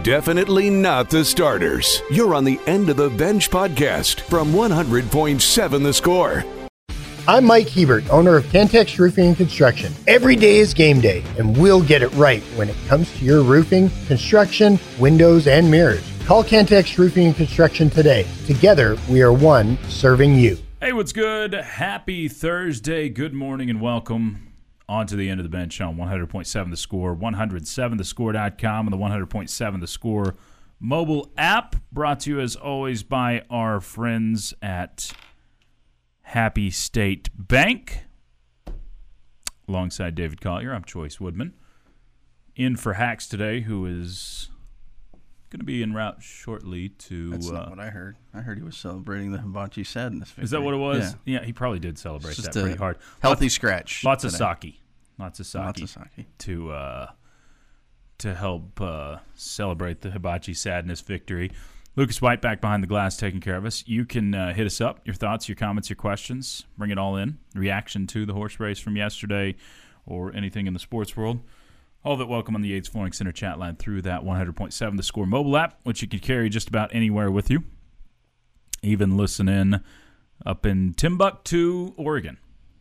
Definitely not the starters. You're on the End of the Bench podcast from 100.7 The Score. I'm Mike Hebert, owner of Cantex Roofing and Construction. Every day is game day, and we'll get it right when it comes to your roofing, construction, windows, and mirrors. Call Cantex Roofing and Construction today. Together, we are one serving you. Hey, what's good? Happy Thursday. Good morning and welcome on to the End of the Bench on 100.7 The Score, 107thescore.com, and the 100.7 The Score mobile app. Brought to you, as always, by our friends at Happy State Bank. Alongside David Collier, I'm Choice Woodman. In for Hacks today, who is going to be en route shortly to... That's not what I heard. I heard he was celebrating the Hibachi Sadness victory. Is that what it was? Yeah, he probably did celebrate that pretty hard. Healthy scratch. Lots of sake. Lots of sake to help celebrate the Hibachi Sadness victory. Lucas White back behind the glass taking care of us. You can hit us up, your thoughts, your comments, your questions. Bring it all in. Reaction to the horse race from yesterday or anything in the sports world. All of it welcome on the Yates Flooring Center chat line through that 100.7 The Score mobile app, which you can carry just about anywhere with you. Even listen in up in Timbuktu, Oregon.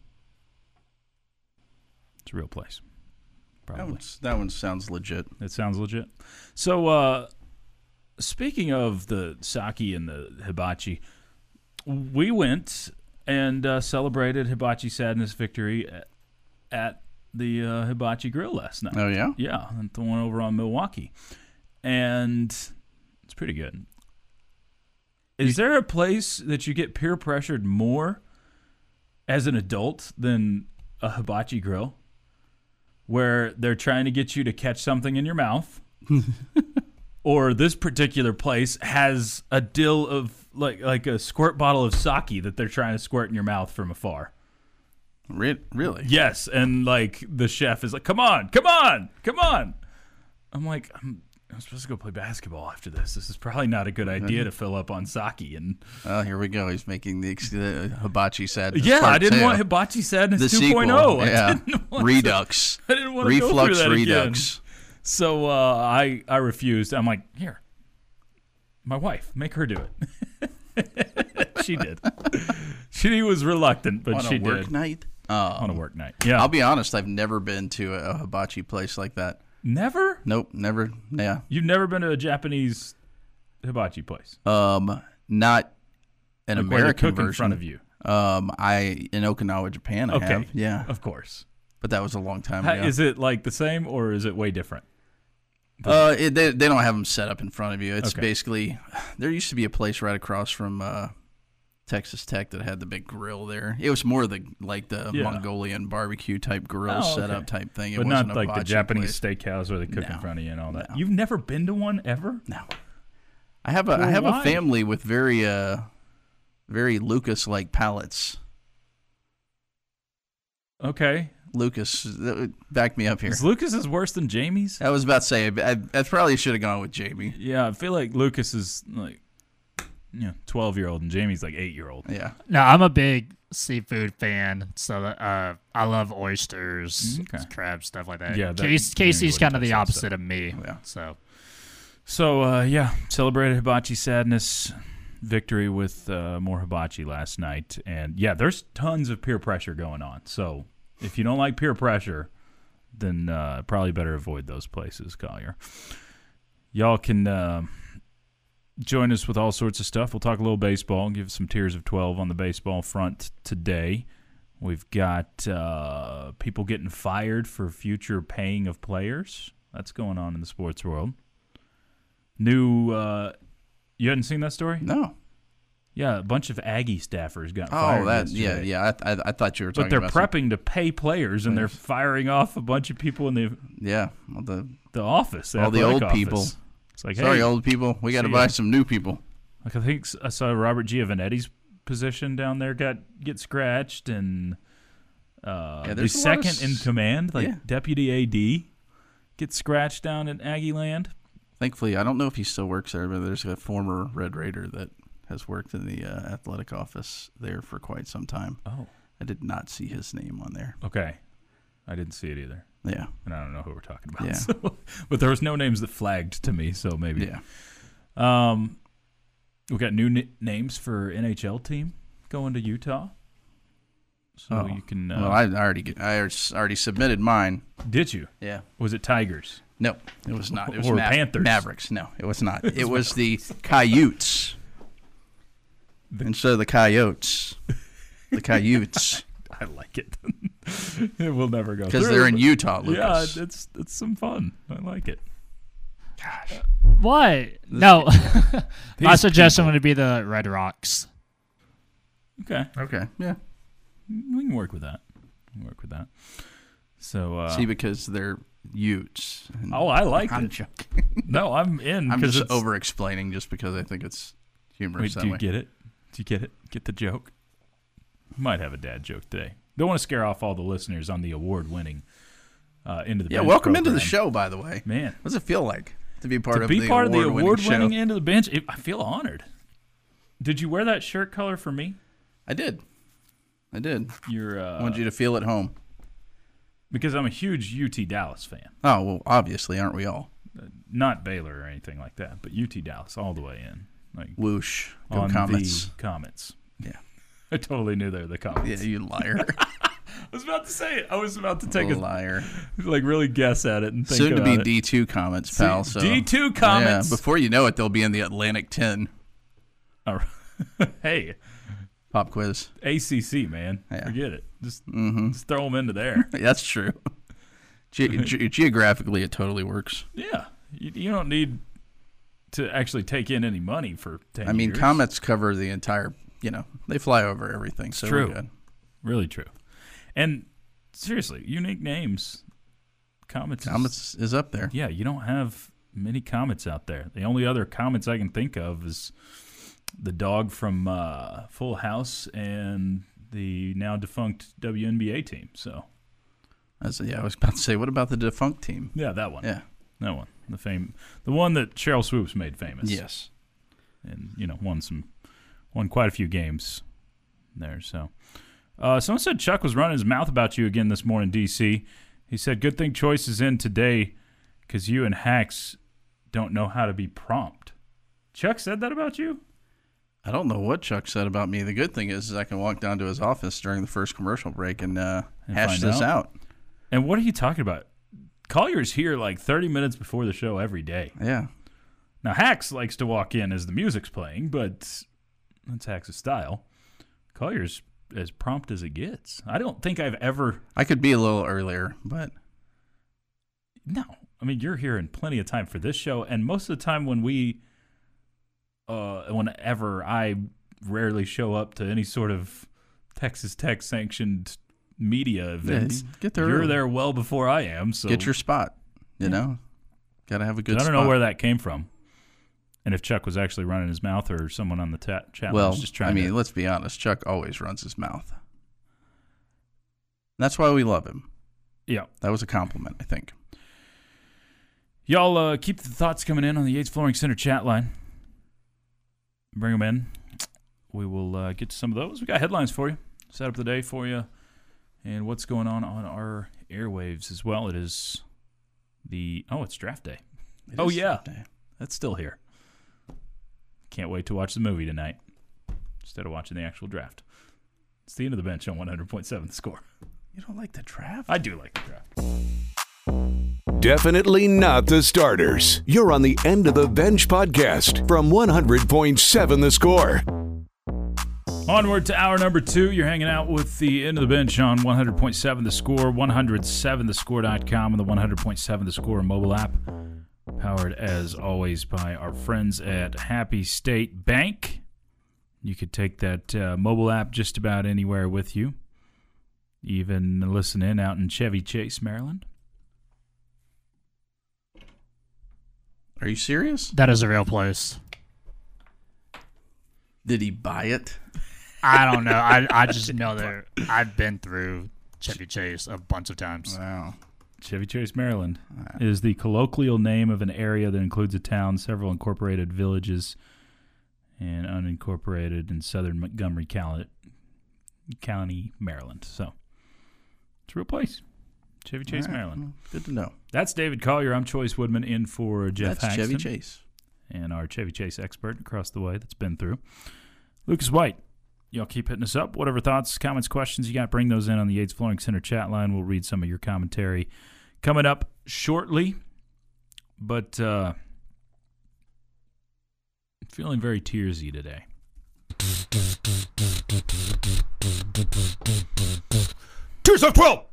It's a real place. Probably. That one sounds legit. It sounds legit. So, speaking of the sake and the hibachi, we went and celebrated Hibachi Sadness victory at the Hibachi Grill last night. Oh, yeah? Yeah, and the one over on Milwaukee. And it's pretty good. Is there a place that you get peer pressured more as an adult than a Hibachi Grill, where they're trying to get you to catch something in your mouth? Or this particular place has a dill of like a squirt bottle of sake that they're trying to squirt in your mouth from afar. Really? Yes, and like the chef is like, "Come on, come on, come on." I'm like, I'm supposed to go play basketball after this. This is probably not a good idea to fill up on sake. And here we go. He's making the Hibachi Sadness. Yeah, I didn't want Hibachi Sadness 2.0. Yeah, Redux. I didn't want to Reflux go through that Redux. Again. So I refused. I'm like, here, my wife, make her do it. She did. She was reluctant, but she did. On a work night? On a work night, yeah. I'll be honest, I've never been to a hibachi place like that. Never? Nope, never. Yeah. You've never been to a Japanese hibachi place? Not an like American version. In front of you? In Okinawa, Japan, I have. Yeah. Of course. But that was a long time ago. Is it like the same, or is it way different? They don't have them set up in front of you. It's basically, there used to be a place right across from Texas Tech that had the big grill there. It was more the Mongolian barbecue type grill setup type thing. But not like the Japanese steakhouse where they cook in front of you and all that. No. You've never been to one ever? No. I have a family with very Lucas-like palates. Okay. Lucas, back me up here. Lucas is worse than Jamie's? I was about to say, I probably should have gone with Jamie. Yeah, I feel like Lucas is like 12-year-old and Jamie's like 8-year-old. Yeah. No, I'm a big seafood fan, so I love oysters, crabs, stuff like that. Yeah, Casey's kind of the opposite of me. Yeah. So celebrated Hibachi Sadness victory with more hibachi last night. And yeah, there's tons of peer pressure going on. So if you don't like peer pressure, then probably better avoid those places, Collier. Y'all can join us with all sorts of stuff. We'll talk a little baseball, give some tiers of 12 on the baseball front today. We've got people getting fired for future paying of players. That's going on in the sports world. You hadn't seen that story? No. Yeah, a bunch of Aggie staffers got fired. I thought you were talking about. But they're prepping to pay players, and they're firing off a bunch of people in the office. All the old people. It's like, sorry, old people, we got to buy some new people. Like, I think I saw Robert Giovanetti's position down there get scratched, and the second in command, deputy AD, gets scratched down in Aggie land. Thankfully, I don't know if he still works there, but there's a former Red Raider that has worked in the athletic office there for quite some time. Oh. I did not see his name on there. Okay. I didn't see it either. Yeah. And I don't know who we're talking about. Yeah. So, but there was no names that flagged to me, so maybe. Yeah. We got new names for NHL team going to Utah. So you can. Well, I already submitted mine. Did you? Yeah. Was it Tigers? No, it was not. It was or Panthers. Mavericks. No, it was not. It was the Coyotes. Instead of the Coyotes. The Coyotes. I like it. It will never go because they're in Utah, Lucas. Yeah, it's some fun. I like it. Gosh. What? No. My suggestion would be the Red Rocks. Okay. Yeah. We can work with that. So see, because they're Utes. I like I'm it. joking. No, I'm in. I'm just over-explaining just because I think it's humorous. Wait, do you get it? Do you get it? Get the joke? Might have a dad joke today. Don't want to scare off all the listeners on the award-winning Into the Bench. Yeah, welcome into the show, by the way. Man, what does it feel like to be part of the award-winning Into the Bench? I feel honored. Did you wear that shirt color for me? I did. I wanted you to feel at home. Because I'm a huge UT Dallas fan. Oh, well, obviously, aren't we all? Not Baylor or anything like that, but UT Dallas all the way in. Like whoosh. Go on Comets. the Comets. Yeah. I totally knew they were the Comets. Yeah, you liar. I was about to say it. I was about to take a liar. Like really guess at it and think soon about to be it. D2 Comets, pal. So. D2 Comets. Yeah, before you know it, they'll be in the Atlantic 10. Hey. Pop quiz. ACC, man. Yeah. Forget it. Just throw them into there. That's true. Geographically, it totally works. Yeah. You don't need to actually take in any money for 10 years. I mean, Comets cover the entire, they fly over everything. So true. We're good. Really true. And seriously, unique names. Comets is up there. Yeah, you don't have many Comets out there. The only other Comets I can think of is the dog from Full House and the now defunct WNBA team. So, I was about to say, what about the defunct team? Yeah, that one. Yeah, that one. The one that Cheryl Swoops made famous. Yes, and won quite a few games there. So, someone said Chuck was running his mouth about you again this morning, DC. He said, "Good thing Choice is in today, because you and Hacks don't know how to be prompt." Chuck said that about you? I don't know what Chuck said about me. The good thing is I can walk down to his office during the first commercial break and hash this out. And what are you talking about? Collier's here like 30 minutes before the show every day. Yeah. Now, Hacks likes to walk in as the music's playing, but that's Hacks' style. Collier's as prompt as it gets. I don't think I've ever... I could be a little earlier, but... No. I mean, you're here in plenty of time for this show, and most of the time whenever I rarely show up to any sort of Texas Tech sanctioned media events, get there you're early. there well before I am. So get your spot. You know, got to have a good spot. I don't know where that came from, and if Chuck was actually running his mouth or someone on the chat was just trying. I mean, let's be honest. Chuck always runs his mouth. That's why we love him. Yeah, that was a compliment, I think. Y'all keep the thoughts coming in on the Yates Flooring Center chat line. Bring them in. We will get to some of those. We got headlines for you. Set up the day for you. And what's going on our airwaves as well. It is it's draft day. Draft day. That's still here. Can't wait to watch the movie tonight instead of watching the actual draft. It's the End of the Bench on 100.7 The Score. You don't like the draft? I do like the draft. Definitely not the starters. You're on the End of the Bench podcast from 100.7 The Score. Onward to hour number 2. You're hanging out with the End of the Bench on 100.7 The Score, 107thescore.com, and the 100.7 The Score mobile app. Powered, as always, by our friends at Happy State Bank. You could take that mobile app just about anywhere with you. Even listen in out in Chevy Chase, Maryland. Are you serious? That is a real place. Did he buy it? I don't know. I just know that I've been through Chevy Chase a bunch of times. Wow. Chevy Chase, Maryland is the colloquial name of an area that includes a town, several incorporated villages, and unincorporated in southern Montgomery County, Maryland. So it's a real place. Chevy Chase, Maryland. Good to know. That's David Collier. I'm Choice Woodman in for Jeff That's Haxton. Chevy Chase. And our Chevy Chase expert across the way that's been through. Lucas White. Y'all keep hitting us up. Whatever thoughts, comments, questions you got, bring those in on the Yates Flooring Center chat line. We'll read some of your commentary coming up shortly. But feeling very tearsy today. Tears of 12!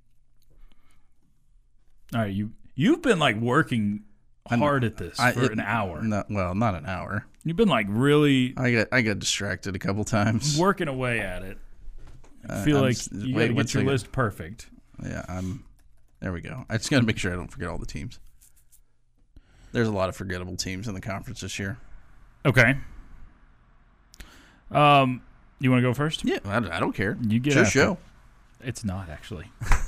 All right, you've been like working hard at this for an hour. Not an hour. You've been like really. I got distracted a couple times. Working away at it. I feel like you got to get your list perfect. Yeah, there we go. I just got to make sure I don't forget all the teams. There's a lot of forgettable teams in the conference this year. Okay. You want to go first? Yeah, I don't care. You get your show. It's not actually.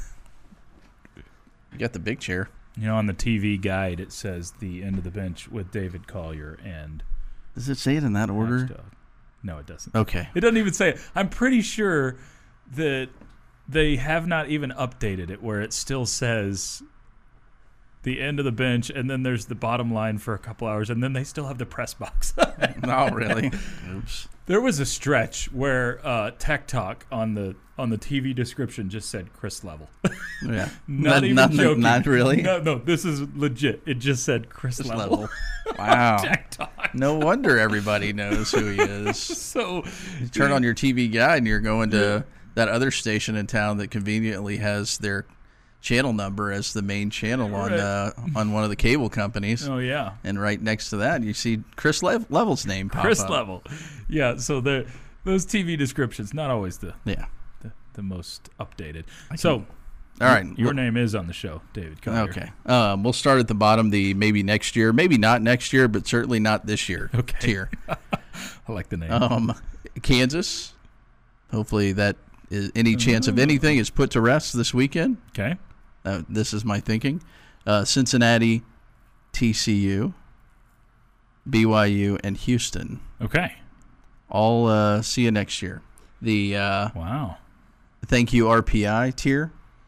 You got the big chair. You know, on the TV guide, it says the end of the bench with David Collier and. Does it say it in that order? No, it doesn't. Okay. It doesn't even say it. I'm pretty sure that they have not even updated it where it still says the end of the bench, and then there's the bottom line for a couple hours, and then they still have the press box. No, really? Oops. There was a stretch where Tech Talk on the TV description just said Chris Level. Yeah. not even joking. Not really? No, this is legit. It just said Chris Level. Wow. Tech Talk. No wonder everybody knows who he is. So you turn on your TV guide and you're going to that other station in town that conveniently has their channel number as the main channel on one of the cable companies. Oh, yeah. And right next to that, you see Chris Level's name pop up. Chris Level. Yeah, so those TV descriptions, not always the most updated. All right. Your name is on the show, David Collier. Okay. We'll start at the bottom, the maybe next year, maybe not next year, but certainly not this year tier. I like the name. Kansas. Hopefully that is any chance of anything is put to rest this weekend. Okay. This is my thinking. Cincinnati, TCU, BYU, and Houston. Okay. All see you next year. The wow. Thank you RPI tier.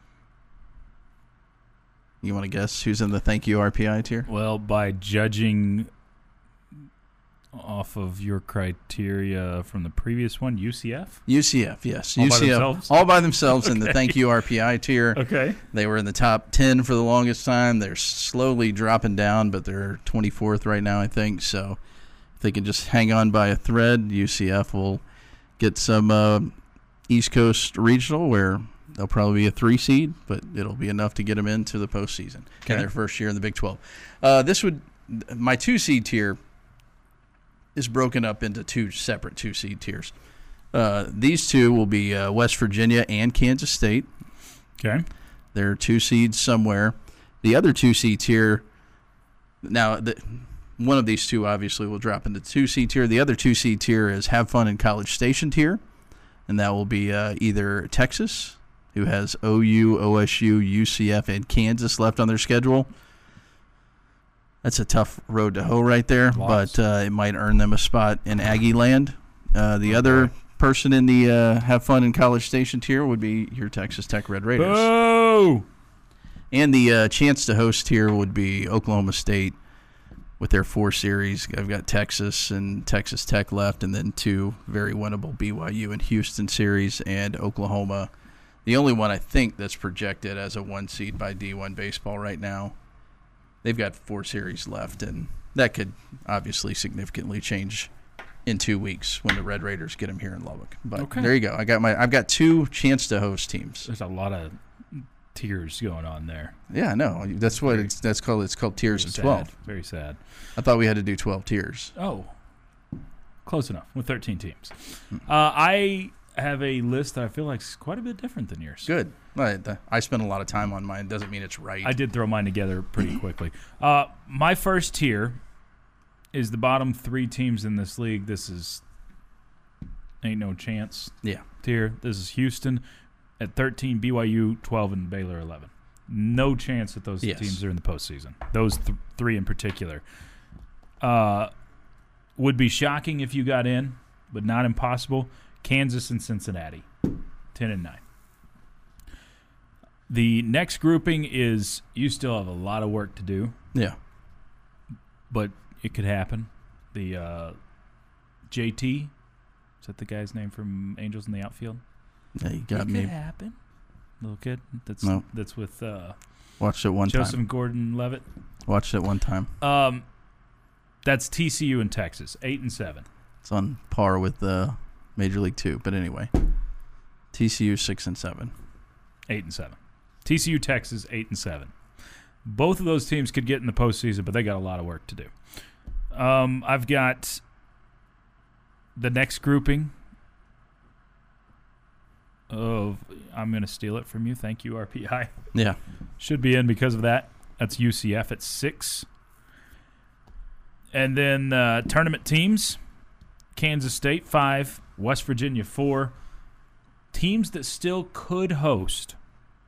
You want to guess who's in the thank you RPI tier? Well, by judging off of your criteria from the previous one, UCF? UCF, yes. All UCF, by themselves? all by themselves in the thank you RPI tier. Okay. They were in the top 10 for the longest time. They're slowly dropping down, but they're 24th right now, I think. So if they can just hang on by a thread, UCF will get some East Coast regional where they'll probably be a 3 seed, but it'll be enough to get them into the postseason in their first year in the Big 12. My 2 seed tier is broken up into 2 separate 2 seed tiers. These 2 will be West Virginia and Kansas State. Okay. They're 2 seeds somewhere. The other 2 seed tier, now one of these 2 obviously will drop into 2 seed tier. The other 2 seed tier is Have Fun in College Station tier, and that will be either Texas, who has OU, OSU, UCF, and Kansas left on their schedule. That's a tough road to hoe right there, but it might earn them a spot in Aggie land. The other person in the Have Fun in College Station tier would be your Texas Tech Red Raiders. Oh! And the chance to host tier would be Oklahoma State with their 4 series. I've got Texas and Texas Tech left, and then 2 very winnable BYU and Houston series, and Oklahoma. The only one I think that's projected as a 1 seed by D1 baseball right now. They've got 4 series left, and that could obviously significantly change in 2 weeks when the Red Raiders get them here in Lubbock. But there you go. I've got 2 chance to host teams. There's a lot of tiers going on there. Yeah, no, that's what it's called. It's called tiers of 12. Very sad. I thought we had to do 12 tiers. Oh, close enough with 13 teams. I have a list that I feel like is quite a bit different than yours. Good. I spent a lot of time on mine. Doesn't mean it's right. I did throw mine together pretty quickly. My first tier is the bottom 3 teams in this league. This is ain't no chance tier. This is Houston at 13, BYU 12, and Baylor 11. No chance that those teams are in the postseason. Those 3 in particular. Would be shocking if you got in, but not impossible. Kansas and Cincinnati, 10 and 9. The next grouping is you still have a lot of work to do. Yeah. But it could happen. The JT, is that the guy's name from Angels in the Outfield? Yeah, you got me. It could happen. Little kid that's with watched it one Joseph time. and Gordon-Levitt. Watched it one time. That's TCU and Texas, 8-7. It's on par with Major League 2, but anyway. TCU 6-7. 8-7. TCU, Texas, 8-7. Both of those teams could get in the postseason, but they got a lot of work to do. I've got the next grouping of, I'm going to steal it from you. Thank you, RPI. Yeah. Should be in because of that. That's UCF at 6. And then tournament teams, Kansas State 5, West Virginia 4. Teams that still could host.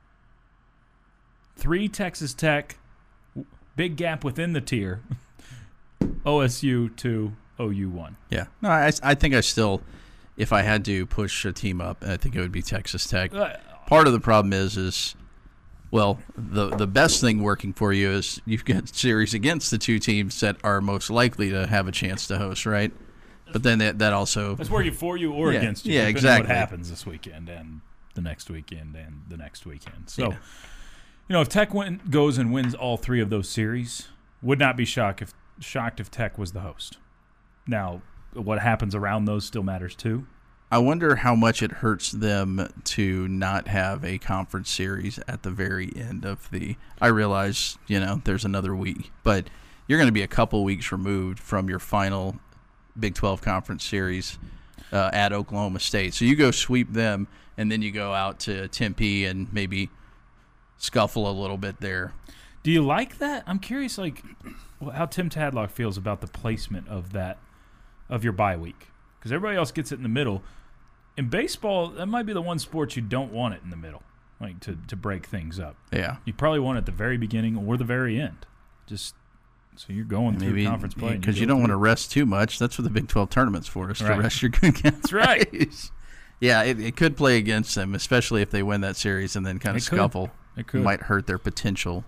3, Texas Tech, big gap within the tier. OSU 2, OU 1. Yeah. No, I think I still, if I had to push a team up, I think it would be Texas Tech. Part of the problem is well, the best thing working for you is you've got series against the 2 teams that are most likely to have a chance to host, right? But then that also... That's working for you or against you. Yeah, exactly. What happens this weekend and the next weekend and the next weekend. So, if Tech goes and wins all 3 of those series, would not be shocked if Tech was the host. Now, what happens around those still matters too. I wonder how much it hurts them to not have a conference series at the very end of the... I realize, there's another week, but you're going to be a couple weeks removed from your final Big 12 conference series at Oklahoma State. So you go sweep them, and then you go out to Tempe and maybe scuffle a little bit there. Do you like that? I'm curious, how Tim Tadlock feels about the placement of your bye week. Because everybody else gets it in the middle. In baseball, that might be the one sport you don't want it in the middle, to break things up. Yeah. You probably want it at the very beginning or the very end. Just so you're going through conference play. Because you don't want to rest too much. That's what the Big 12 tournament's for, is to rest your good guys. That's right. Yeah, it could play against them, especially if they win that series and then kind of scuffle. It could. Might hurt their potential.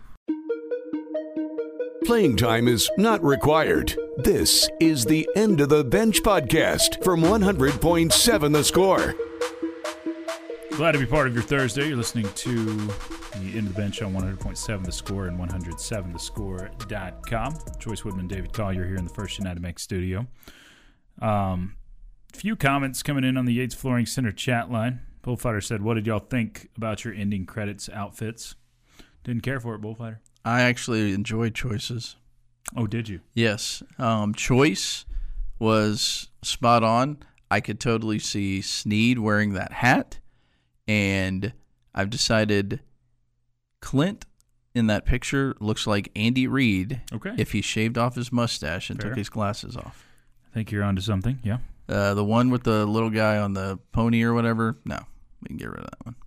Playing time is not required. This is the End of the Bench podcast from 100.7 The Score. Glad to be part of your Thursday. You're listening to the End of the Bench on 100.7 The Score and 107thescore.com. Joyce Woodman, David Collier here in the First United Bank studio. Few comments coming in on the Yates Flooring Center chat line. Bullfighter said, what did y'all think about your ending credits outfits? Didn't care for it, Bullfighter. I actually enjoyed Choices. Oh, did you? Yes. Choice was spot on. I could totally see Snead wearing that hat. And I've decided Clint in that picture looks like Andy Reid if he shaved off his mustache and took his glasses off. I think you're onto something, yeah. The one with the little guy on the pony or whatever, no, we can get rid of that one.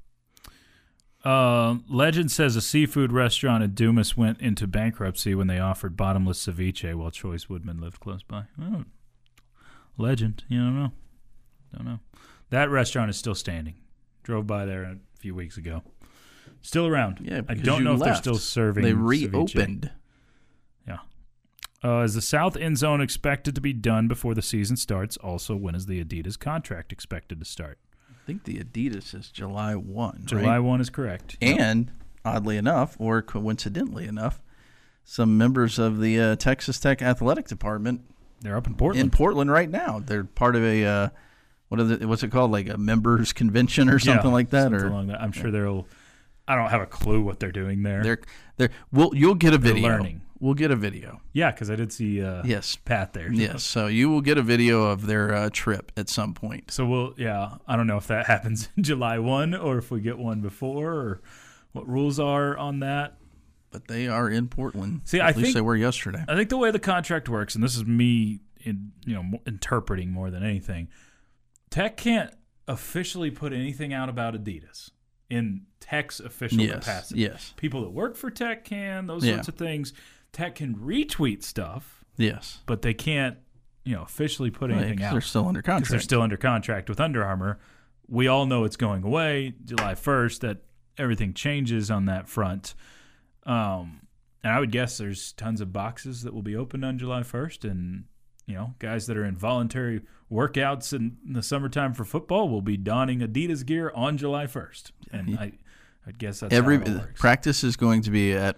Legend says a seafood restaurant at Dumas went into bankruptcy when they offered bottomless ceviche while Choice Woodman lived close by. Oh, legend. You don't know. That restaurant is still standing. Drove by there a few weeks ago. Still around. Yeah, I don't know if they're still serving. They reopened. Ceviche. Yeah. Is the South End Zone expected to be done before the season starts? Also, when is the Adidas contract expected to start? I think the Adidas is July 1. July 1 is correct. And oddly enough, or coincidentally enough, some members of the Texas Tech athletic department, they're up in Portland. In Portland right now. They're part of a what's it called? Like a members convention or something like that. Something along that. I'm sure they'll. I don't have a clue what they're doing there. You'll get a video. They're learning. We'll get a video. Yeah, because I did see Pat there. Yes, so you will get a video of their trip at some point. So I don't know if that happens July 1 or if we get one before or what rules are on that. But they are in Portland. See, at least they were yesterday. I think the way the contract works, and this is me interpreting more than anything, Tech can't officially put anything out about Adidas in Tech's official capacity. Yes. People that work for Tech can, those sorts of things. Tech can retweet stuff. Yes. But they can't, officially put anything out. They're still under contract. Because they're still under contract with Under Armour. We all know it's going away July 1st. That everything changes on that front. And I would guess there's tons of boxes that will be opened on July 1st, and guys that are in voluntary workouts in the summertime for football will be donning Adidas gear on July 1st. And I'd guess that's how it works. Practice is going to be at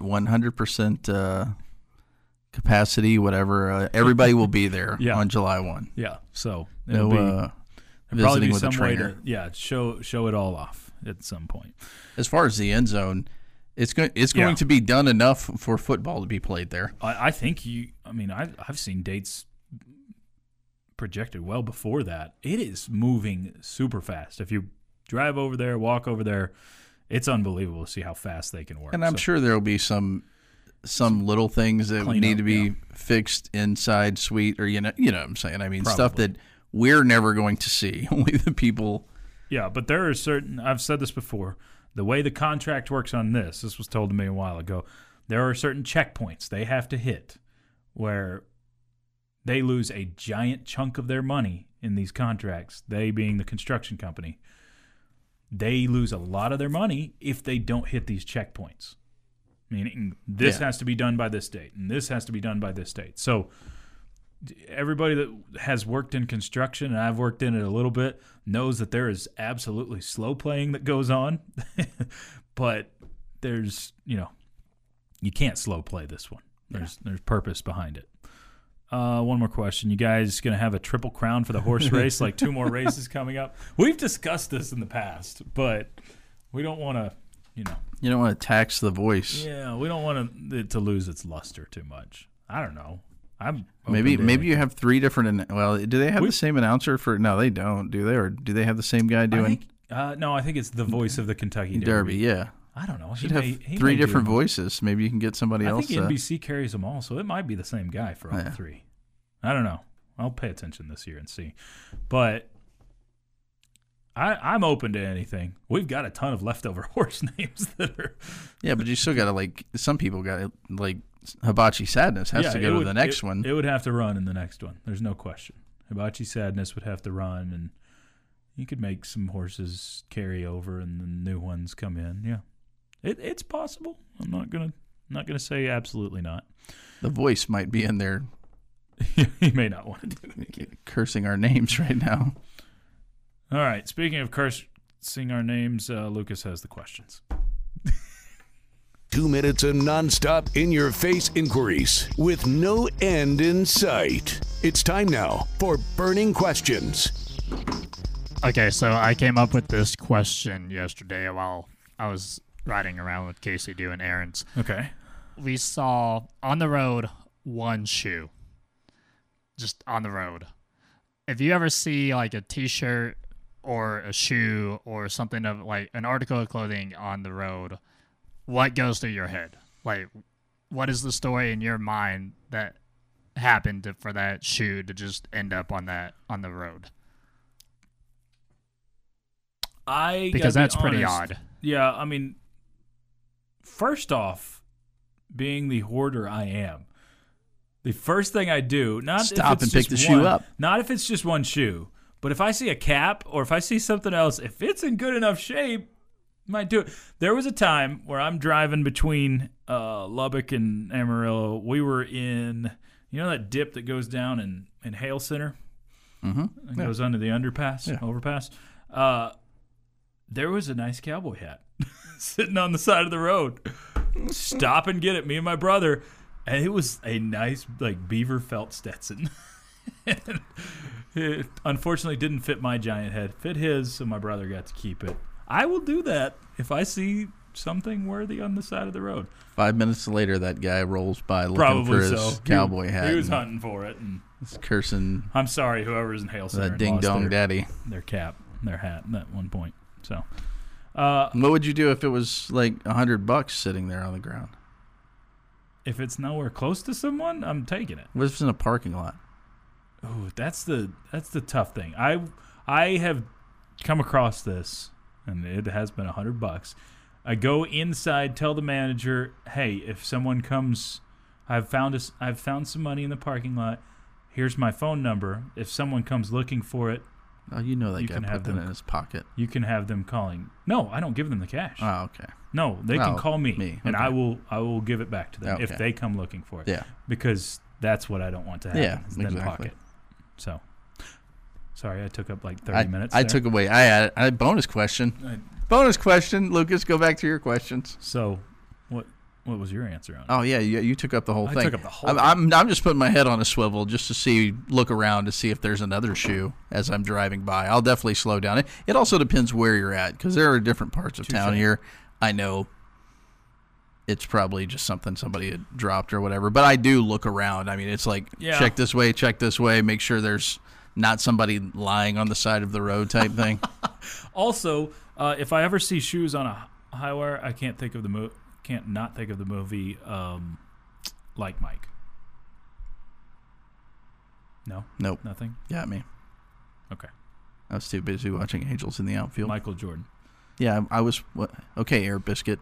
100% capacity, whatever. Everybody will be there on July 1. Yeah, so it'll be visiting with a trainer. Show it all off at some point. As far as the end zone, it's going to be done enough for football to be played there. I think I've seen dates projected well before that. It is moving super fast. If you drive over there, walk over there, it's unbelievable to see how fast they can work. And I'm sure there will be some little things that need to be fixed inside suite, or you know what I'm saying. I mean, probably stuff that we're never going to see. Only the people. Yeah, but there are certain. I've said this before. The way the contract works on this was told to me a while ago. There are certain checkpoints they have to hit where they lose a giant chunk of their money in these contracts. They being the construction company. They lose a lot of their money if they don't hit these checkpoints. Meaning this has to be done by this date, and this has to be done by this date. So everybody that has worked in construction, and I've worked in it a little bit, knows that there is absolutely slow playing that goes on. But there's, you can't slow play this one. There's purpose behind it. One more question. You guys going to have a triple crown for the horse race, like 2 more races coming up? We've discussed this in the past, but we don't want to, You don't want to tax the voice. Yeah, we don't want it to lose its luster too much. I don't know. Maybe you have 3 different. Well, do they have the same announcer for? No, they don't. Do they? Or do they have the same guy doing? No, I think it's the voice of the Kentucky Derby. Yeah. I don't know. Should have 3 different voices. Maybe you can get somebody else. I think NBC carries them all, so it might be the same guy for all 3. I don't know. I'll pay attention this year and see. But I'm open to anything. We've got a ton of leftover horse names that are. Yeah, but you still got to some people got to Hibachi Sadness has to go to the next one. It would have to run in the next one. There's no question. Hibachi Sadness would have to run, and you could make some horses carry over, and the new ones come in. Yeah, it's possible. I'm not gonna say absolutely not. The voice might be in there. He may not want to do it. Cursing our names right now. All right. Speaking of cursing our names, Lucas has the questions. 2 minutes of nonstop in-your-face inquiries with no end in sight. It's time now for Burning Questions. Okay, so I came up with this question yesterday while I was riding around with Casey doing errands. Okay. We saw on the road 1 shoe. Just on the road. If you ever see a t-shirt or a shoe or something of an article of clothing on the road, what goes through your head? What is the story in your mind that happened for that shoe to just end up on the road? Because that's pretty odd. Yeah, I mean, first off, being the hoarder I am, the first thing I do, stop and pick the shoe up. Not if it's just 1 shoe, but if I see a cap or if I see something else, if it's in good enough shape, I might do it. There was a time where I'm driving between Lubbock and Amarillo. We were in, that dip that goes down in Hale Center? Mm-hmm. It goes under the overpass. There was a nice cowboy hat sitting on the side of the road. Stop and get it, me and my brother. And it was a nice, beaver felt Stetson. It unfortunately didn't fit my giant head. Fit his, so my brother got to keep it. I will do that if I see something worthy on the side of the road. 5 minutes later, that guy rolls by looking for his cowboy hat. He was hunting for it. And cursing. I'm sorry, whoever's in Hale Center. That ding-dong daddy. Their cap, their hat at one point. So, what would you do if it was $100 sitting there on the ground? If it's nowhere close to someone, I'm taking it. What if it's in a parking lot? Oh, that's the tough thing. I have come across this, and it has been $100. I go inside, tell the manager, hey, if someone comes, I've found some money in the parking lot. Here's my phone number. If someone comes looking for it, Oh, you know that You guy can put have that them- in his pocket. You can have them calling. No, I don't give them the cash. Oh, okay. No, they can Oh, call me, and okay. I will give it back to them if Okay. they come looking for it. Yeah. Because that's what I don't want to happen. Yeah, is them exactly. pocket. So, sorry, I took up like 30 minutes. I there. took away. I had a bonus question. Bonus question, Lucas. Go back to your questions. So, what was your answer on it? Oh yeah, you took up the whole I thing. took up the whole I'm just putting my head on a swivel just to look around to see if there's another shoe as I'm driving by. I'll definitely slow down. It also depends where you're at because there are different parts of town here. I know it's probably just something somebody had dropped or whatever, but I do look around. I mean, it's like check this way, make sure there's not somebody lying on the side of the road type thing. Also, if I ever see shoes on a high wire, I can't not think of the movie Like Mike. No? Nope. Nothing? Got me. Okay. I was too busy watching Angels in the Outfield. Michael Jordan. Yeah, I was. Okay, Air Biscuit.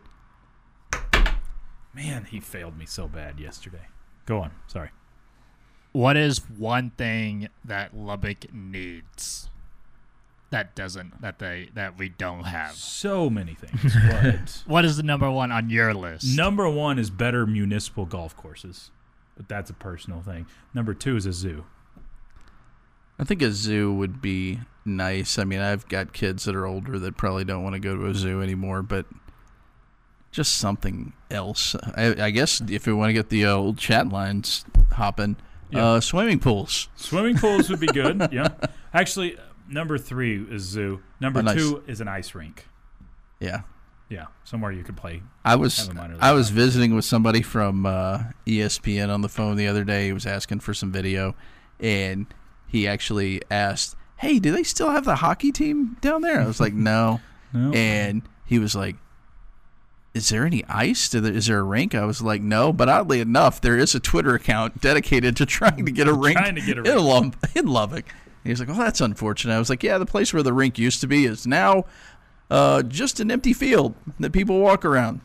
Man, he failed me so bad yesterday. Go on. Sorry. What is one thing that Lubbock needs that we don't have? So many things. But What is the number one on your list? number one is better municipal golf courses. But that's a personal thing. Number two is a zoo. I think a zoo would be nice. I mean, I've got kids that are older that probably don't want to go to a zoo anymore, but just something else. I guess if we want to get the old chat lines hopping, swimming pools. Swimming pools would be good. Yeah. Actually, number three is zoo. Number nice. two is an ice rink. Yeah. Yeah, somewhere you could play. I was Have a minor league visiting with somebody from ESPN on the phone the other day. He was asking for some video, and he actually asked, "Hey, do they still have the hockey team down there?" I was like, "No." No. And he was like, "Is there any ice? Is there a rink?" I was like, "No," but oddly enough, there is a Twitter account dedicated to trying to get a rink, in Lubbock. And he was like, "Oh, that's unfortunate." I was like, "Yeah, the place where the rink used to be is now just an empty field that people walk around."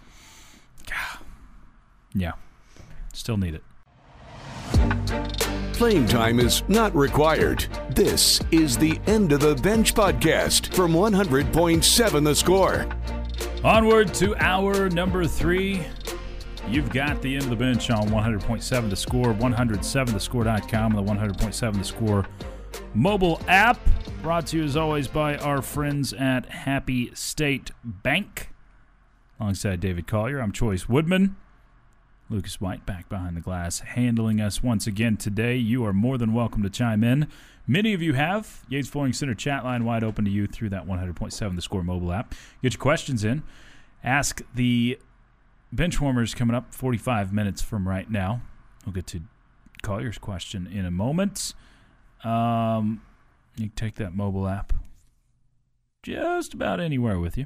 Yeah. Still need it. Playing time is not required. This is the End of the Bench podcast from 100.7 The Score. Onward to hour number 3. You've got the End of the Bench on 100.7 The Score, 107thescore.com, and the 100.7 The Score mobile app. Brought to you as always by our friends at Happy State Bank. Alongside David Collier, I'm Choice Woodman. Lucas White back behind the glass, handling us once again today. You are more than welcome to chime in. Many of you have. Yates Flooring Center chat line wide open to you through that 100.7 The Score mobile app. Get your questions in. Ask the bench warmers coming up 45 minutes from right now. We'll get to Collier's question in a moment. You can take that mobile app just about anywhere with you.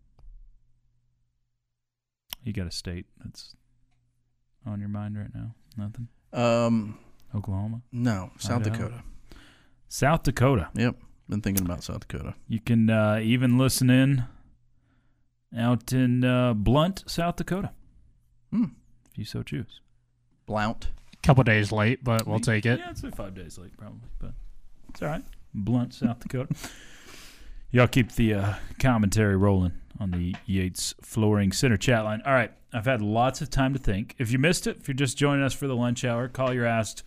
You got a state that's on your mind right now? Nothing? Oklahoma? No, South Idaho? Dakota. South Dakota. Yep, been thinking about South Dakota. You can even listen in out in Blunt, South Dakota, if you so choose. Blount. Couple days late, but we'll take it. Yeah, it's like 5 days late probably, but it's all right. Blunt, South Dakota. Y'all keep the commentary rolling on the Yates Flooring Center chat line. All right, I've had lots of time to think. If you missed it, if you're just joining us for the lunch hour, Collier asked.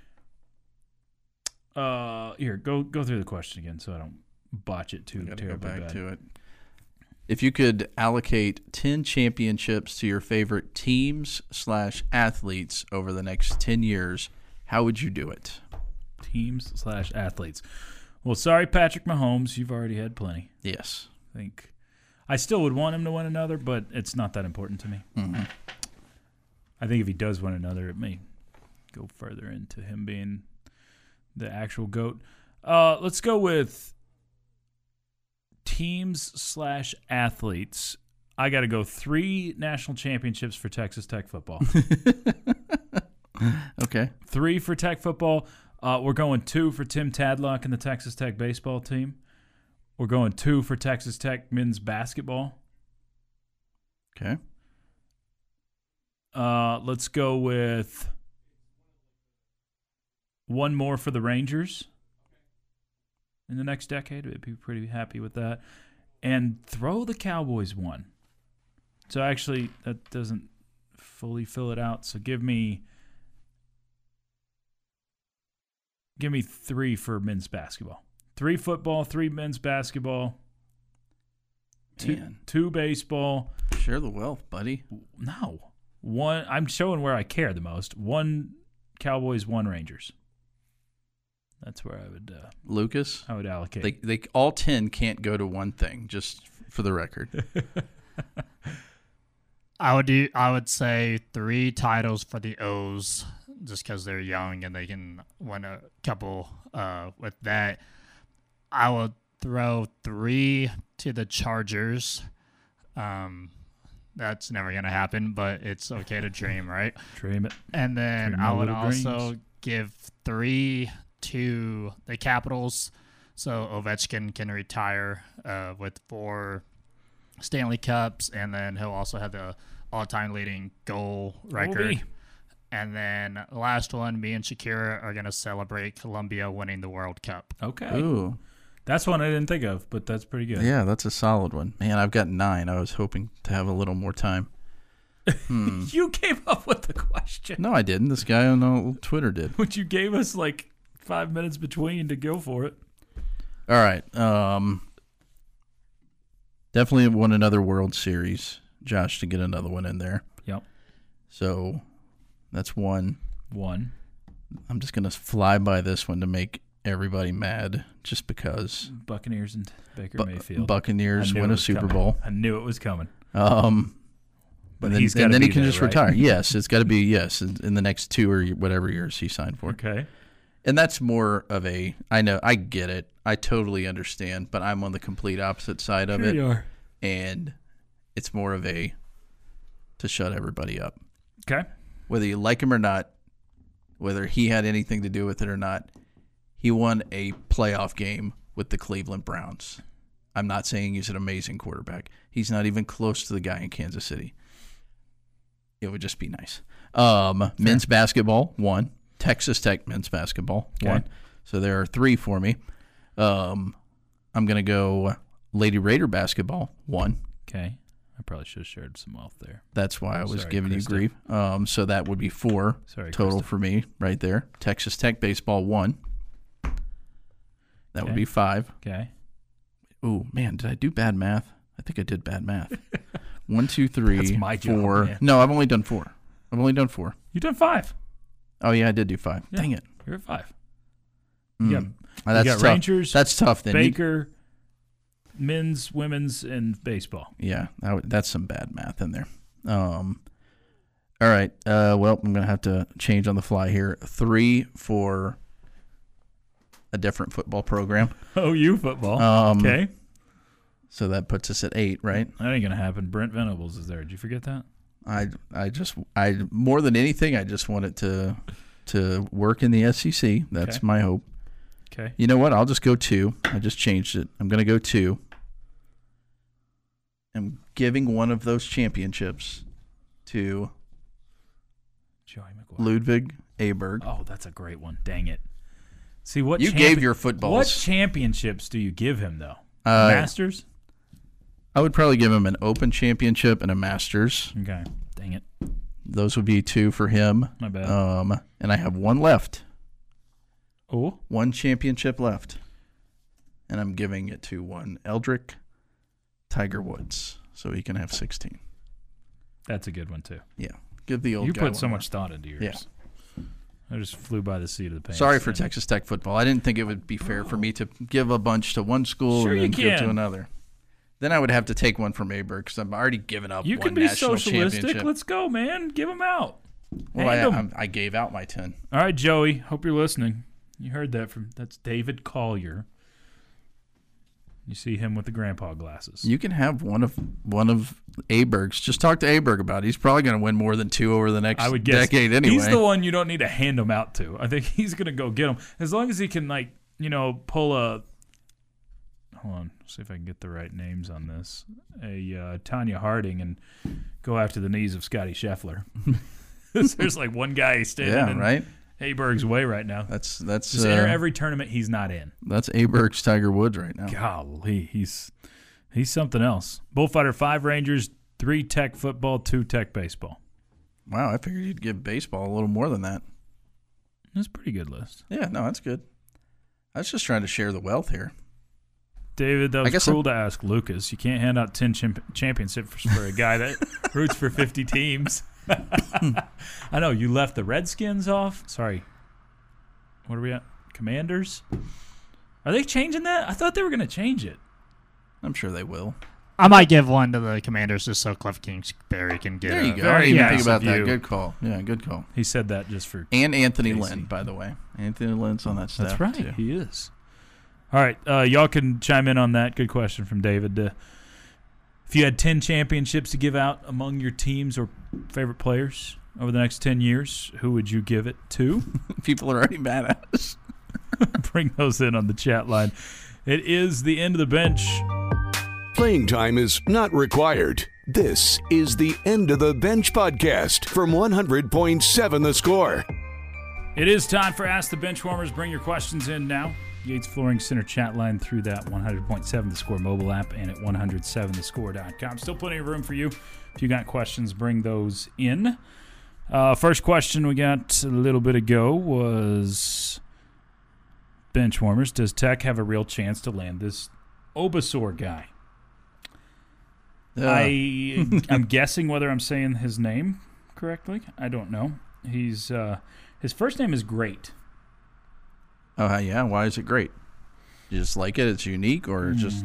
Here, go through the question again so I don't botch it too terribly Go back bad. to it. If you could allocate 10 championships to your favorite teams/athletes over the next 10 years, how would you do it? Teams/athletes. Well, sorry, Patrick Mahomes. You've already had plenty. Yes. I think I still would want him to win another, but it's not that important to me. Mm-hmm. I think if he does win another, it may go further into him being the actual GOAT. Let's go with teams/athletes. I got to go 3 national championships for Texas Tech football. Okay. 3 for Tech football. We're going 2 for Tim Tadlock and the Texas Tech baseball team. We're going 2 for Texas Tech men's basketball. Okay. Let's go with 1 more for the Rangers. in the next decade. I'd be pretty happy with that. And throw the Cowboys one. So actually, that doesn't fully fill it out. So give me 3 for men's basketball. 3 football, 3 men's basketball, 2 baseball. Share the wealth, buddy. No. 1. I'm showing where I care the most. 1 Cowboys, 1 Rangers. That's where I would Lucas. I would allocate. They all 10 can't go to one thing. Just for the record. I would say 3 titles for the O's, just because they're young and they can win a couple. With that, I would throw 3 to the Chargers. That's never gonna happen, but it's okay to dream, right? Dream it. And then Dream I would little also dreams. give 3 to the Capitals, so Ovechkin can retire with 4 Stanley Cups, and then he'll also have the all-time leading goal record. Obi. And then the last one, me and Shakira are going to celebrate Colombia winning the World Cup. Okay. Ooh. That's one I didn't think of, but that's pretty good. Yeah, that's a solid one. Man, I've got 9. I was hoping to have a little more time. You came up with the question. No, I didn't. This guy on Twitter did. But you gave us like 5 minutes between to go for it. All right. Definitely won another World Series, Josh, to get another one in there. Yep. So that's 1. 1. I'm just going to fly by this one to make everybody mad just because. Buccaneers and Baker Mayfield. Buccaneers I knew win it a was Super coming. Then I knew it was coming. But he's then gotta he be can there, just right? retire. Yes, it's got to be, in the next 2 or whatever years he signed for. Okay. And that's more of I know, I get it. I totally understand, but I'm on the complete opposite side of Here it. you are. And it's more of to shut everybody up. Okay. Whether you like him or not, whether he had anything to do with it or not, he won a playoff game with the Cleveland Browns. I'm not saying he's an amazing quarterback. He's not even close to the guy in Kansas City. It would just be nice. Men's basketball, 1. Texas Tech men's basketball, 1. So there are 3 for me. I'm going to go Lady Raider basketball, 1. Okay. I probably should have shared some wealth there. That's why I was Sorry, giving Krista. you grief. So that would be 4 Sorry, total Krista. for me right there. Texas Tech baseball, 1. That would Okay. be 5. Okay. Ooh, man, did I do bad math? I think I did bad math. 1, 2, 3, That's my job, 4. man. No, I've only done 4. You done 5. Oh, yeah, I did do 5. Yeah. Dang it. You're at 5. Mm. You got, That's you got tough. Rangers, That's tough then. Baker, men's, women's, and baseball. Yeah, that's some bad math in there. All right. Well, I'm going to have to change on the fly here. 3 for a different football program. OU football. Okay. So that puts us at 8, right? That ain't going to happen. Brent Venables is there. Did you forget that? I more than anything, I just want it to work in the SEC. That's Okay. my hope. Okay. You know what? I'll just go 2. I just changed it. I'm going to go 2. I'm giving one of those championships to Joey McGuire. Ludwig Aberg. Oh, that's a great one. Dang it. See what You gave your footballs. What championships do you give him though? Uh, Masters? I would probably give him an Open Championship and a Masters. Okay. Dang it. Those would be 2 for him. My bad. And I have 1 left. Oh. 1 championship left. And I'm giving it to one Eldrick Tiger Woods, so he can have 16. That's a good one too. Yeah. Give the old You guy put one so more. much thought into yours. Yeah. I just flew by the seat of the pants. Sorry for And- Texas Tech football. I didn't think it would be fair for me to give a bunch to one school Sure and then you give to can. another. Then I would have to take one from Aberg because I'm already giving up You one can be national socialistic. championship. Let's go, man. Give them out. Well, Hand 'em. I gave out my 10. All right, Joey. Hope you're listening. You heard that that's David Collier. You see him with the grandpa glasses. You can have one of Aberg's. Just talk to Aberg about it. He's probably going to win more than 2 over the next I would guess decade anyway. He's the one you don't need to hand them out to. I think he's going to go get them. As long as he can, pull a – hold on. See if I can get the right names on this. A Tanya Harding and go after the knees of Scotty Scheffler. There's one guy standing Yeah, right? Aberg's way right now. That's just enter every tournament he's not in. That's Aberg's Tiger Woods right now. Golly, he's something else. Bullfighter 5 Rangers, 3 Tech football, 2 Tech baseball. Wow, I figured you'd give baseball a little more than that. That's a pretty good list. Yeah, no, that's good. I was just trying to share the wealth here. David, that was cruel to ask Lucas. You can't hand out 10 championships for a guy that roots for 50 teams. I know, you left the Redskins off. Sorry. What are we at? Commanders? Are they changing that? I thought they were going to change it. I'm sure they will. I might give one to the Commanders just so Cliff Kingsbury can get. There you go. I didn't even think about that. Good call. Yeah, good call. He said that just for. And Anthony Lynn, by the way. Anthony Lynn's on that staff. That's right. Too. He is. All right, y'all can chime in on that. Good question from David. If you had 10 championships to give out among your teams or favorite players over the next 10 years, who would you give it to? People are already mad at us. Bring those in on the chat line. It is the end of the bench. Playing time is not required. This is the End of the Bench podcast from 100.7 The Score. It is time for Ask the Benchwarmers. Bring your questions in now. Yates Flooring Center chat line through that 100.7 The Score mobile app and at 107thescore.com. Still plenty of room for you. If you got questions, bring those in. First question we got a little bit ago was Benchwarmers. Does Tech have a real chance to land this Obisoar guy? I'm guessing whether I'm saying his name correctly. I don't know. He's his first name is Great. Oh, yeah. Why is it great? You just like it? It's unique, or just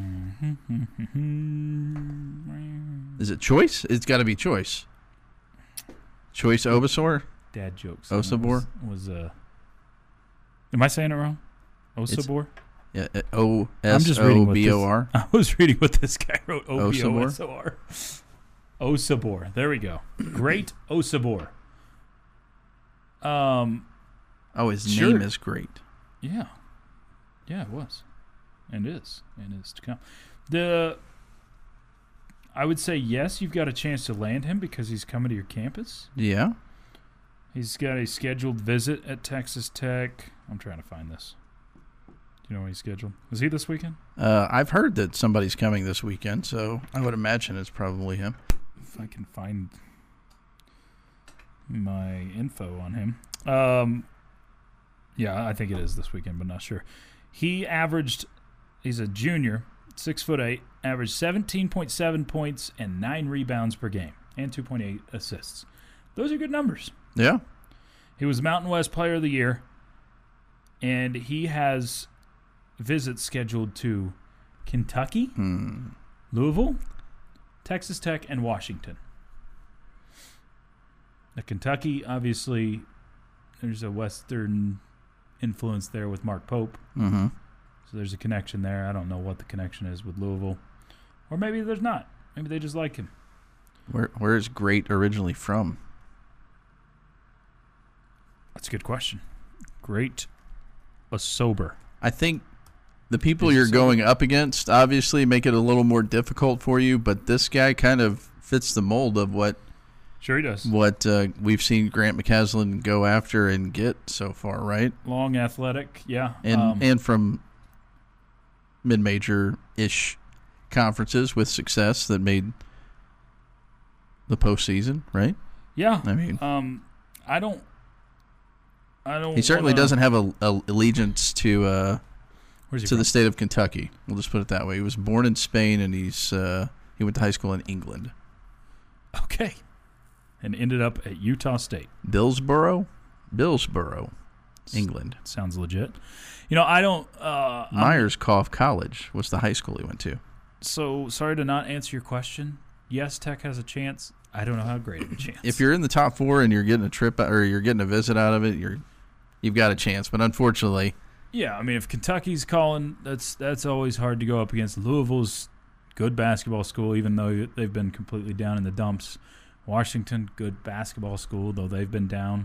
is it choice? It's got to be choice. Choice Obisoar? Dad jokes. Osabor was am I saying it wrong? Osabor? Yeah, O-S-O-B-O-R. I was reading what this guy wrote. O-B-O-S-O-R. Osabor. There we go. Great Osabor. His name is Great. Yeah. Yeah, it was. And is. And is to come. I would say yes, you've got a chance to land him because he's coming to your campus. Yeah. He's got a scheduled visit at Texas Tech. I'm trying to find this. You know when he's scheduled? Is he this weekend? I've heard that somebody's coming this weekend, so I would imagine it's probably him. If I can find my info on him. Yeah, I think it is this weekend, but not sure. He's a junior, 6'8", averaged 17.7 points and 9 rebounds per game, and 2.8 assists. Those are good numbers. Yeah. He was Mountain West Player of the Year, and he has visits scheduled to Kentucky, Louisville, Texas Tech, and Washington. The Kentucky, obviously, there's a Western influence there with Mark Pope. Mm-hmm. So there's a connection there. I don't know what the connection is with Louisville. Or maybe there's not. Maybe they just like him. Where is Great originally from? That's a good question. Great Sober. I think the people you're going up against obviously make it a little more difficult for you, but this guy kind of fits the mold of what Sure he does. What we've seen Grant McCaslin go after and get so far, right? Long, athletic, yeah. And from mid-major-ish conferences with success that made the postseason, right? Yeah. I mean, I don't. He certainly doesn't have a allegiance to from? The state of Kentucky. We'll just put it that way. He was born in Spain, and he went to high school in England. Okay. And ended up at Utah State. Billsboro, England. Sounds legit. You know, I don't. Myerscough College was the high school he went to. So sorry to not answer your question. Yes, Tech has a chance. I don't know how great of a chance. If you're in the top 4 and you're getting a trip or you're getting a visit out of it, you've got a chance. But unfortunately, yeah, I mean, if Kentucky's calling, that's always hard to go up against. Louisville's good basketball school, even though they've been completely down in the dumps. Washington, good basketball school, though they've been down.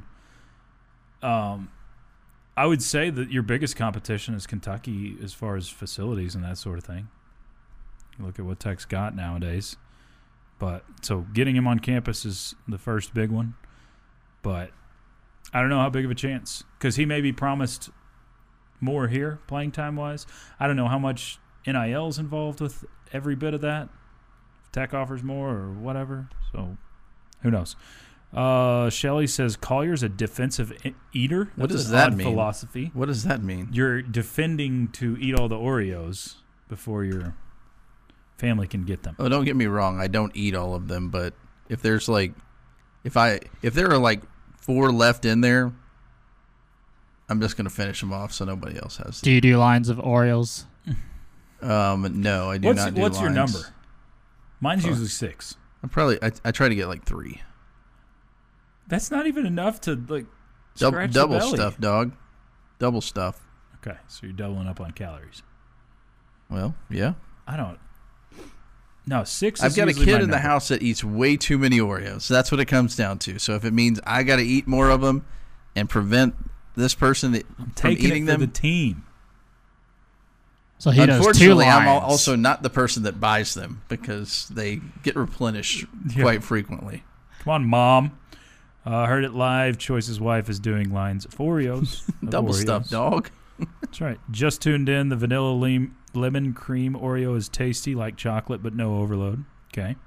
I would say that your biggest competition is Kentucky as far as facilities and that sort of thing. Look at what Tech's got nowadays. But so getting him on campus is the first big one. But I don't know how big of a chance, because he may be promised more here, playing time-wise. I don't know how much NIL is involved with every bit of that. If Tech offers more or whatever, so who knows. Shelley says Collier's a defensive eater. What does that mean? Philosophy. What does that mean? You're defending to eat all the Oreos before your family can get them. Oh, don't get me wrong. I don't eat all of them, but if there's like, if there are like 4 left in there, I'm just gonna finish them off so nobody else has them. Do you do lines of Oreos? No, I do not do What's lines. your number? Mine's usually 6. I try to get like 3. That's not even enough to like scratch Double the belly. stuff, dog. Double stuff. Okay, so you're doubling up on calories. Well, yeah. I don't. No, 6 is I've got a usually kid my in the number. house that eats way too many Oreos. That's what it comes down to. So if it means I got to eat more of them and prevent this person from Taking eating it for them, the team. So he does 2 unfortunately, lines. I'm also not the person that buys them because they get replenished quite frequently. Come on, Mom. Heard it live. Choice's wife is doing lines of Oreos. Double stuff, dog. That's right. Just tuned in. The vanilla lemon cream Oreo is tasty like chocolate, but no overload. Okay.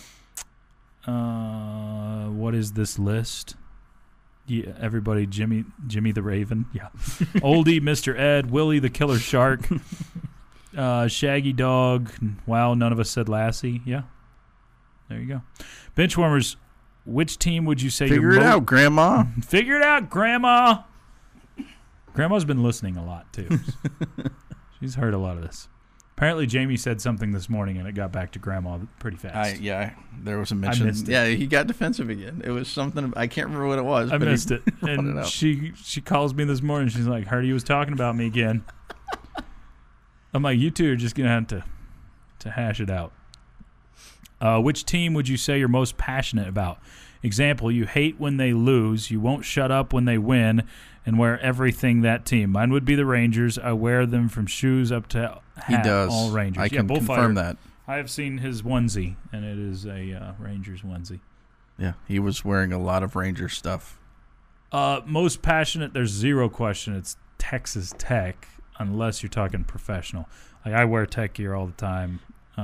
What is this list? Yeah, everybody. Jimmy the Raven. Yeah. Oldie, Mr. Ed, Willie the Killer Shark, Shaggy Dog. Wow, none of us said Lassie. Yeah. There you go. Benchwarmers. Which team would you say Figure it out, Grandma. Figure it out, Grandma. Grandma's been listening a lot, too. She's heard a lot of this. Apparently, Jamie said something this morning, and it got back to Grandma pretty fast. There was a mention. I missed it. Yeah, he got defensive again. It was something. I can't remember what it was. I but missed it. it And out. she calls me this morning. She's like, heard he was talking about me again. I'm like, you two are just going to have to hash it out. Which team would you say you're most passionate about? Example, you hate when they lose, you won't shut up when they win, and wear everything that team. Mine would be the Rangers. I wear them from shoes up to hat. He does. All Rangers. I can confirm that. I have seen his onesie, and it is a Rangers onesie. Yeah, he was wearing a lot of Ranger stuff. Most passionate, there's zero question. It's Texas Tech, unless you're talking professional. Like, I wear Tech gear all the time.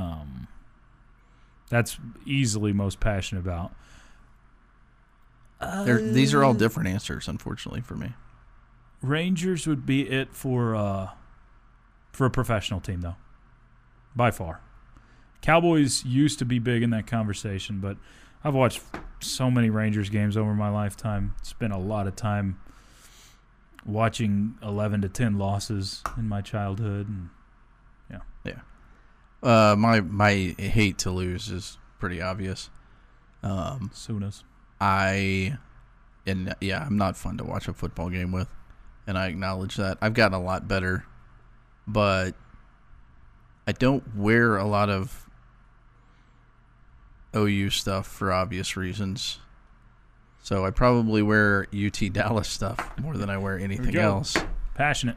That's easily most passionate about. These are all different answers, unfortunately, for me. Rangers would be it for a professional team, though, by far. Cowboys used to be big in that conversation, but I've watched so many Rangers games over my lifetime. Spent a lot of time watching 11-10 losses in my childhood, and My hate to lose is pretty obvious. Sooners. I'm not fun to watch a football game with, and I acknowledge that. I've gotten a lot better, but I don't wear a lot of OU stuff for obvious reasons. So I probably wear UT Dallas stuff more than I wear anything else. Passionate.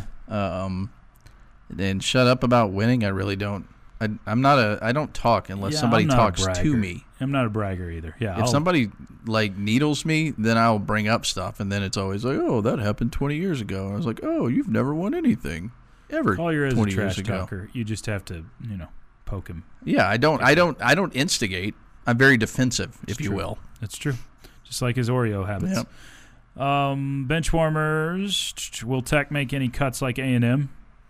And shut up about winning. I really don't. I don't talk unless somebody talks to me. I'm not a bragger either. Yeah. If somebody like needles me, then I'll bring up stuff, and then it's always like, "Oh, that happened 20 years ago." And I was like, "Oh, you've never won anything ever." Collier is 20 a trash years ago. talker. You just have to, poke him. Yeah, I don't instigate. I'm very defensive, if you will. That's true. Just like his Oreo habits. Yep. Benchwarmers. Will Tech make any cuts like A&M?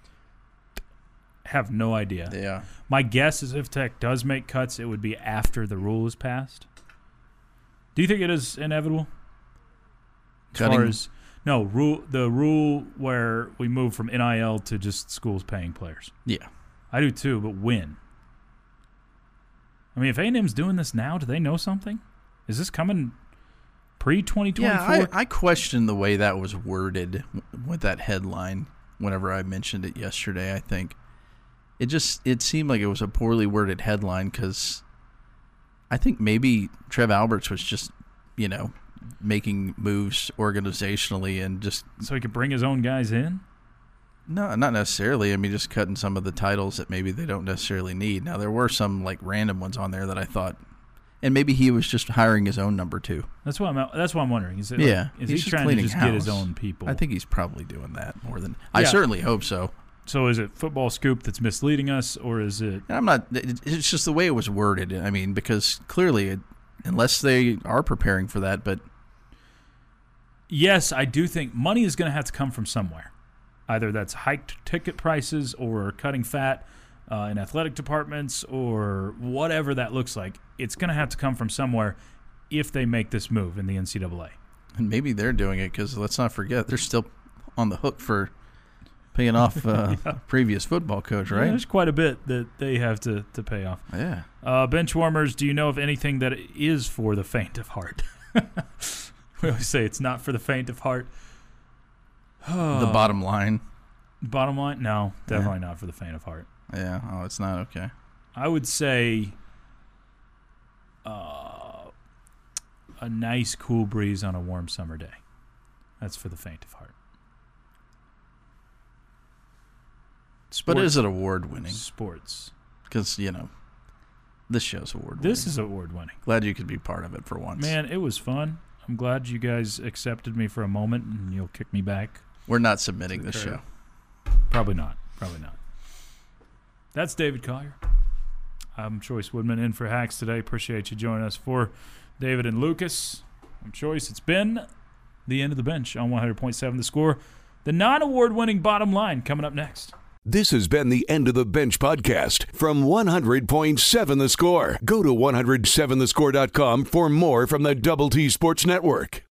Have no idea. Yeah. My guess is if Tech does make cuts, it would be after the rule is passed. Do you think it is inevitable? Cutting? The rule where we move from NIL to just schools paying players. Yeah. I do too, but when? I mean, if A&M's doing this now, do they know something? Is this coming pre-2024? Yeah, I question the way that was worded with that headline whenever I mentioned it yesterday, I think. It seemed like it was a poorly worded headline because I think maybe Trev Alberts was just, making moves organizationally and just... So he could bring his own guys in? No, not necessarily. I mean, just cutting some of the titles that maybe they don't necessarily need. Now, there were some, random ones on there that I thought And maybe he was just hiring his own number 2. That's what I'm wondering. Is he trying to just get his own people? I think he's probably doing that more than I certainly hope so. So is it Football Scoop that's misleading us, or is it? I'm not. It's just the way it was worded. I mean, because clearly, unless they are preparing for that, but yes, I do think money is going to have to come from somewhere. Either that's hiked ticket prices or cutting fat in athletic departments or whatever that looks like. It's going to have to come from somewhere if they make this move in the NCAA. And maybe they're doing it because let's not forget they're still on the hook for paying off previous football coach, right? Yeah, there's quite a bit that they have to pay off. Yeah. Bench warmers, do you know of anything that is for the faint of heart? We always say it's not for the faint of heart. The bottom line. Bottom line? No, definitely not for the faint of heart. Yeah. Oh, it's not okay. I would say a nice cool breeze on a warm summer day. That's for the faint of heart. But is it award-winning? Sports. Because, this show's award-winning. This is award-winning. Glad you could be part of it for once. Man, it was fun. I'm glad you guys accepted me for a moment, and you'll kick me back. We're not submitting this show. Probably not. That's David Collier. I'm Choice Woodman in for Hacks today. Appreciate you joining us. For David and Lucas, I'm Choice. It's been the end of the bench on 100.7 The Score. The non-award-winning bottom line coming up next. This has been the End of the Bench podcast from 100.7 The Score. Go to 107thescore.com for more from the Double T Sports Network.